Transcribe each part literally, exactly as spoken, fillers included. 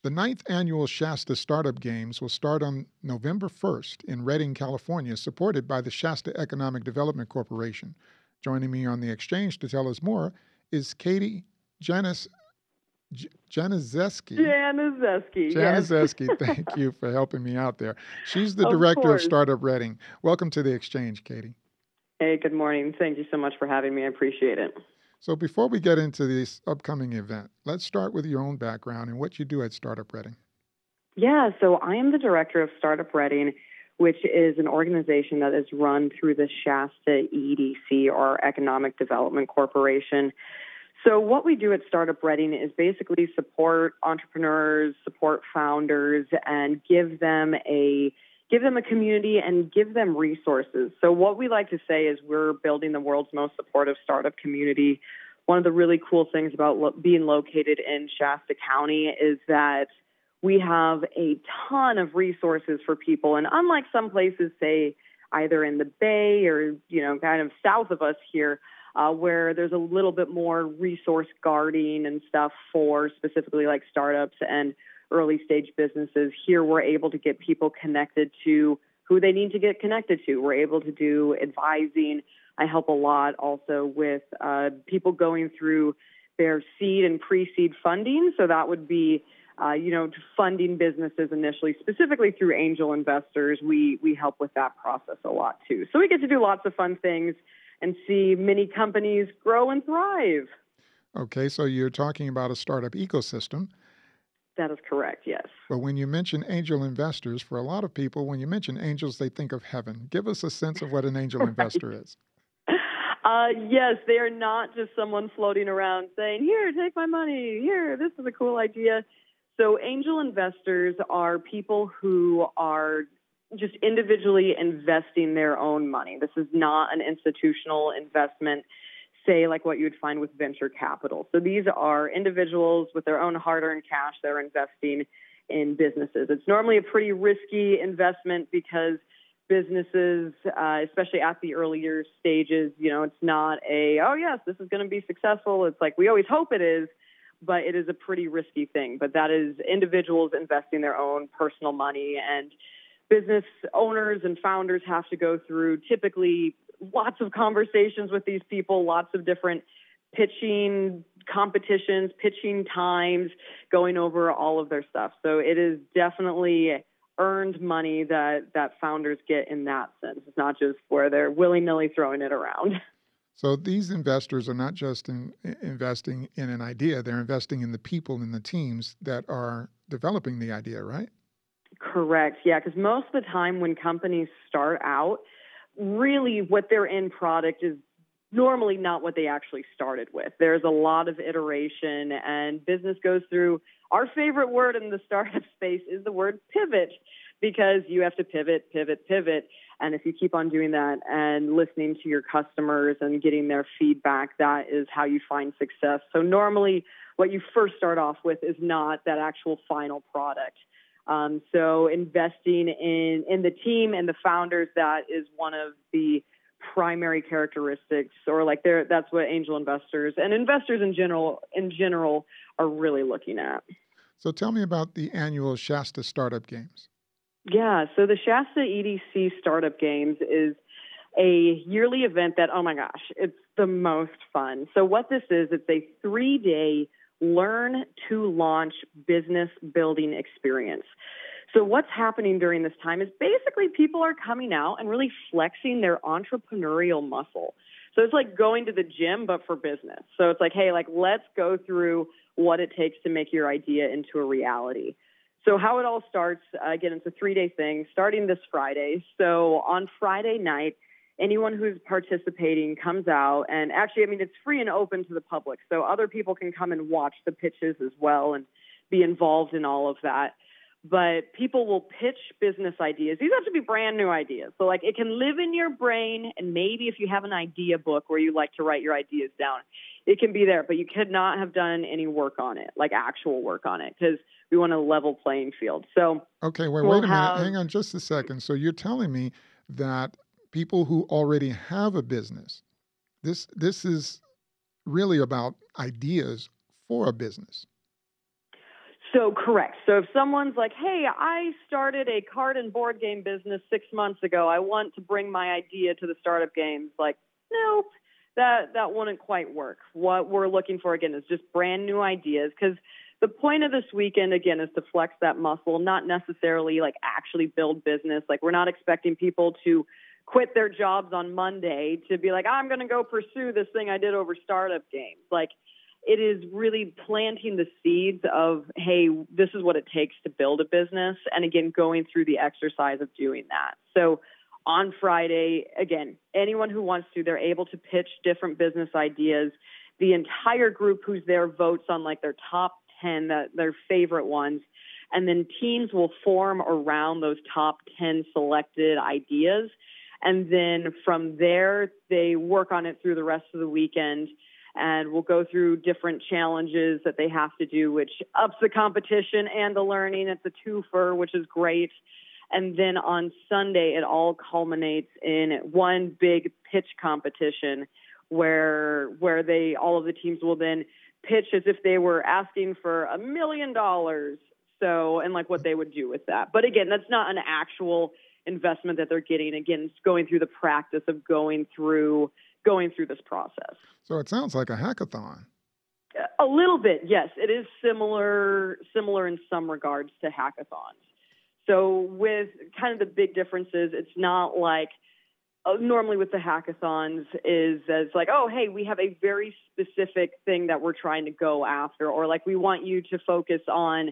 The ninth annual Shasta Startup Games will start on November first in Redding, California, supported by the Shasta Economic Development Corporation. Joining me on the exchange to tell us more is Katie Janis, J- Januszewski. Januszewski, yes. Januszewski, thank you for helping me out there. She's the Of director of course. Startup Redding. Welcome to the exchange, Katie. Hey, good morning. Thank you so much for having me. I appreciate it. So before we get into this upcoming event, let's start with your own background and what you do at Startup Redding. Yeah, so I am the director of Startup Redding, which is an organization that is run through the Shasta E D C, or Economic Development Corporation. So what we do at Startup Redding is basically support entrepreneurs, support founders, and give them a give them a community and give them resources. So what we like to say is we're building the world's most supportive startup community. One of the really cool things about lo- being located in Shasta County is that we have a ton of resources for people. And unlike some places, say, either in the Bay or, you know, kind of south of us here, uh, where there's a little bit more resource guarding and stuff for specifically like startups and early stage businesses, here we're able to get people connected to who they need to get connected to. We're able to do advising. I help a lot also with uh, people going through their seed and pre-seed funding. So that would be, uh, you know, funding businesses initially, specifically through angel investors. We we help with that process a lot too. So we get to do lots of fun things and see many companies grow and thrive. Okay, so you're talking about a startup ecosystem. That is correct, yes. But when you mention angel investors, for a lot of people, when you mention angels, they think of heaven. Give us a sense of what an angel Right. investor is. Uh, yes, they are not just someone floating around saying, here, take my money. Here, this is a cool idea. So angel investors are people who are just individually investing their own money. This is not an institutional investment, say like what you would find with venture capital. So these are individuals with their own hard-earned cash that are investing in businesses. It's normally a pretty risky investment because businesses, uh, especially at the earlier stages, you know, it's not a, oh yes, this is going to be successful. It's like we always hope it is, but it is a pretty risky thing. But that is individuals investing their own personal money, and business owners and founders have to go through typically lots of conversations with these people, lots of different pitching competitions, pitching times, going over all of their stuff. So it is definitely earned money that, that founders get in that sense. It's not just where they're willy-nilly throwing it around. So these investors are not just in, investing in an idea, they're investing in the people and the teams that are developing the idea, right? Correct. Yeah, because most of the time when companies start out, really what their end product is normally not what they actually started with. There's a lot of iteration, and business goes through, our favorite word in the startup space is the word pivot, because you have to pivot, pivot, pivot. And if you keep on doing that and listening to your customers and getting their feedback, that is how you find success. So normally what you first start off with is not that actual final product. Um, so investing in, in the team and the founders, that is one of the primary characteristics, or like they're, that's what angel investors and investors in general, in general are really looking at. So tell me about the annual Shasta Startup Games. Yeah, so the Shasta E D C Startup Games is a yearly event that, oh my gosh, it's the most fun. So what this is, it's a three-day learn to launch business building experience. So what's happening during this time is basically people are coming out and really flexing their entrepreneurial muscle. So it's like going to the gym, but for business. So it's like, hey, like, let's go through what it takes to make your idea into a reality. So how it all starts, uh, again, it's a three-day thing starting this Friday. So on Friday night, anyone who's participating comes out, and actually, I mean, it's free and open to the public. So other people can come and watch the pitches as well and be involved in all of that. But people will pitch business ideas. These have to be brand new ideas. So like it can live in your brain, and maybe if you have an idea book where you like to write your ideas down, it can be there, but you could not have done any work on it, like actual work on it, because we want a level playing field. So okay, well, we'll wait a have, minute. Hang on just a second. So you're telling me that people who already have a business, this this is really about ideas for a business. So correct. So if someone's like, hey, I started a card and board game business six months ago. I want to bring my idea to the startup games. Like, nope, that, that wouldn't quite work. What we're looking for, again, is just brand new ideas, because the point of this weekend, again, is to flex that muscle, not necessarily like actually build business. Like, we're not expecting people to quit their jobs on Monday to be like, I'm going to go pursue this thing I did over startup games. Like, it is really planting the seeds of, hey, this is what it takes to build a business. And again, going through the exercise of doing that. So on Friday, again, anyone who wants to, they're able to pitch different business ideas. The entire group who's there votes on like their top ten, that their favorite ones. And then teams will form around those top ten selected ideas. And then from there, they work on it through the rest of the weekend. And we'll go through different challenges that they have to do, which ups the competition and the learning. It's a twofer, which is great. And then on Sunday, it all culminates in one big pitch competition where where they all of the teams will then pitch as if they were asking for a million dollars. So, and like what they would do with that. But again, that's not an actual investment that they're getting. Again, it's going through the practice of going through going through this process. So it sounds like a hackathon. A little bit, yes. It is similar similar in some regards to hackathons. So with kind of the big differences, it's not like uh, normally with the hackathons is as like, oh, hey, we have a very specific thing that we're trying to go after, or like we want you to focus on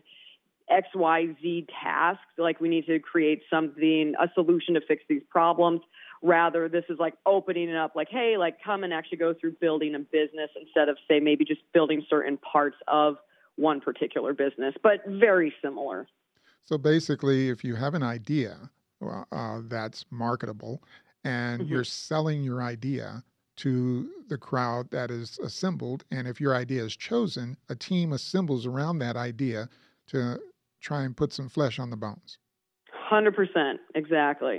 X Y Z tasks, like we need to create something, a solution to fix these problems. Rather, this is like opening it up, like, hey, like come and actually go through building a business instead of, say, maybe just building certain parts of one particular business, but very similar. So basically, if you have an idea uh, uh, that's marketable and Mm-hmm. you're selling your idea to the crowd that is assembled, and if your idea is chosen, a team assembles around that idea to try and put some flesh on the bones. one hundred percent, exactly.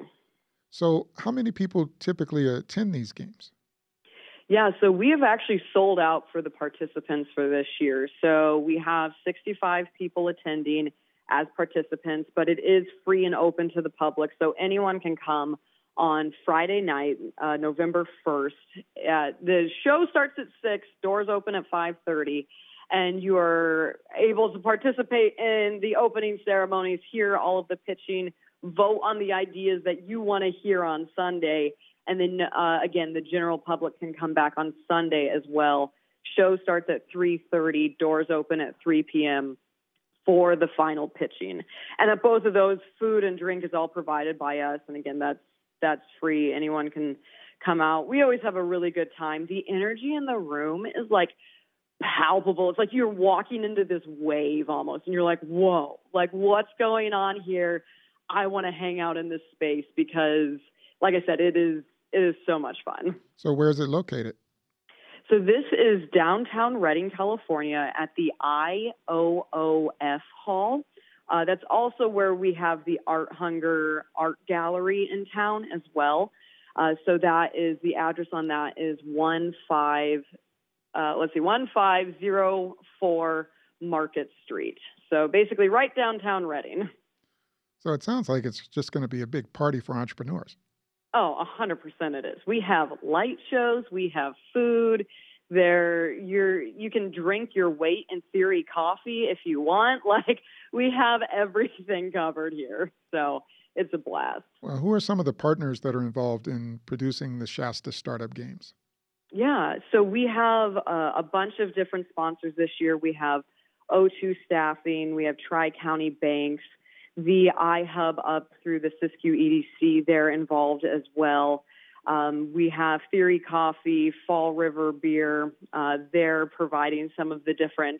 So how many people typically attend these games? Yeah, so we have actually sold out for the participants for this year. So we have sixty-five people attending as participants, but it is free and open to the public. So anyone can come on Friday night, uh, November first. Uh, the show starts at six, doors open at five thirty, and you are able to participate in the opening ceremonies, hear all of the pitching, vote on the ideas that you want to hear on Sunday. And then, uh, again, the general public can come back on Sunday as well. Show starts at three thirty, doors open at three p.m. for the final pitching. And at both of those, food and drink is all provided by us. And again, that's that's free. Anyone can come out. We always have a really good time. The energy in the room is like palpable. It's like you're walking into this wave almost, and you're like, whoa, like what's going on here? I want to hang out in this space because, like I said, it is it is so much fun. So where is it located? So this is downtown Redding, California at the I O O F Hall. Uh, that's also where we have the Art Hunger Art Gallery in town as well. Uh, so that is, the address on that is one five, uh, let's see, one five zero four Market Street. So basically right downtown Redding. So it sounds like it's just going to be a big party for entrepreneurs. Oh, one hundred percent it is. We have light shows. We have food. There, you're, you can drink your weight in theory coffee if you want. Like, we have everything covered here. So it's a blast. Well, who are some of the partners that are involved in producing the Shasta Startup Games? Yeah, so we have uh, a bunch of different sponsors this year. We have O two Staffing. We have Tri-County Banks. The iHub up through the Siskiyou E D C, they're involved as well. Um, we have Theory Coffee, Fall River Beer. Uh, they're providing some of the different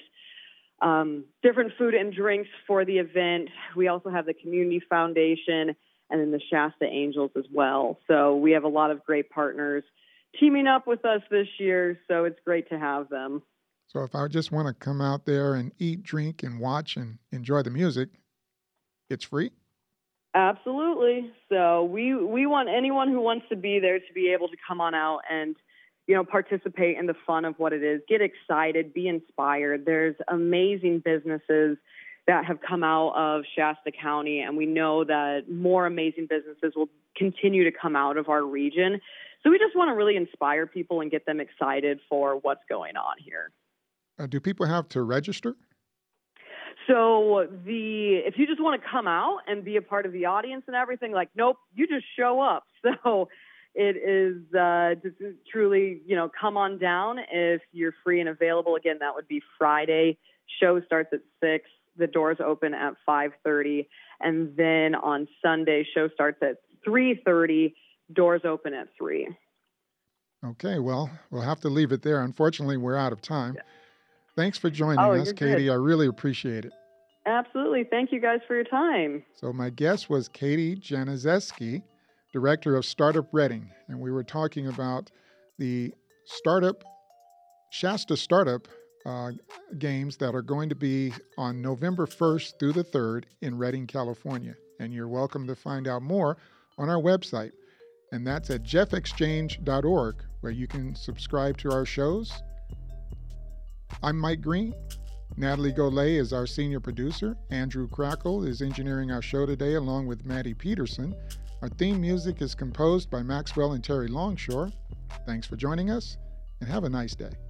um, different food and drinks for the event. We also have the Community Foundation and then the Shasta Angels as well. So we have a lot of great partners teaming up with us this year, so it's great to have them. So if I just want to come out there and eat, drink, and watch and enjoy the music, it's free? Absolutely. So we we want anyone who wants to be there to be able to come on out and, you know, participate in the fun of what it is. Get excited, be inspired. There's amazing businesses that have come out of Shasta County, and we know that more amazing businesses will continue to come out of our region. So we just want to really inspire people and get them excited for what's going on here. Uh, do people have to register? So the if you just want to come out and be a part of the audience and everything, like, nope, you just show up. So it is uh, just truly, you know, come on down if you're free and available. Again, that would be Friday. Show starts at six. The doors open at five thirty. And then on Sunday, show starts at three thirty. Doors open at three. Okay, well, we'll have to leave it there. Unfortunately, we're out of time. Yeah. Thanks for joining oh, us, Katie. Good. I really appreciate it. Absolutely. Thank you guys for your time. So my guest was Katie Januszewski, Director of Startup Reading, and we were talking about the startup, Shasta Startup uh, games that are going to be on November first through the third in Redding, California. And you're welcome to find out more on our website. And that's at jeff exchange dot org, where you can subscribe to our shows. I'm Mike Green. Natalie Golay is our senior producer. Andrew Crackle is engineering our show today, along with Maddie Peterson. Our theme music is composed by Maxwell and Terry Longshore. Thanks for joining us, and have a nice day.